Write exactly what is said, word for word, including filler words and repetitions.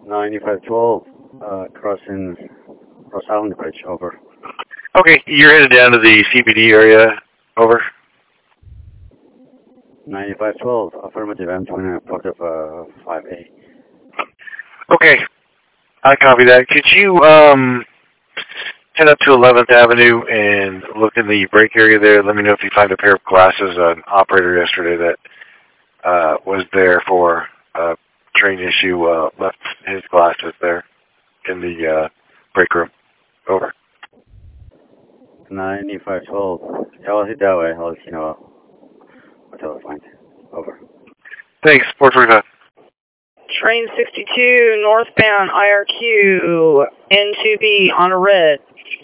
ninety-five twelve, uh, crossing Ross Island Bridge, over. Okay, you're headed down to the C B D area, over. ninety-five twelve, affirmative, I'm twenty, positive, uh, five A. Okay, I copy that. Could you um head up to eleventh Avenue and look in the break area there? Let me know if you find a pair of glasses. An operator yesterday that uh, was there for a train issue uh, left his glasses there in the uh, break room. Over. ninety-five twelve, yeah, I'll hit that way. I'll let you know what I'll find. Over. Thanks, four twenty-five. Train sixty-two, northbound I R Q, N two B on a red.